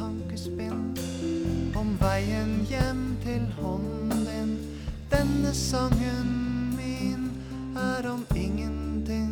tankespinn om veien hjem til hånden din. Denne sangen min er om ingenting.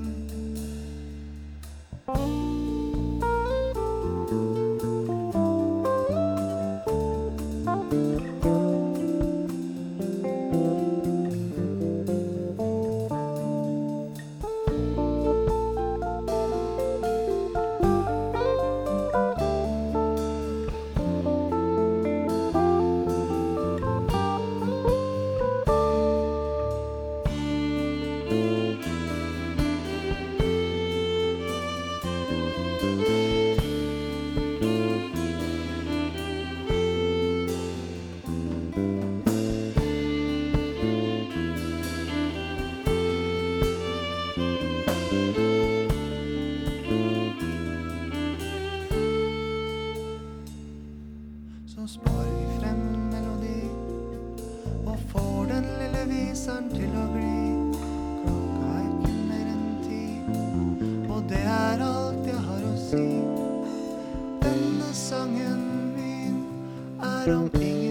Så sparer vi frem en melodi og får den lille viseren til å gli. Klokka er ikke mer enn 10, og det er alt jeg har å si. Denne sangen min er om ingenting.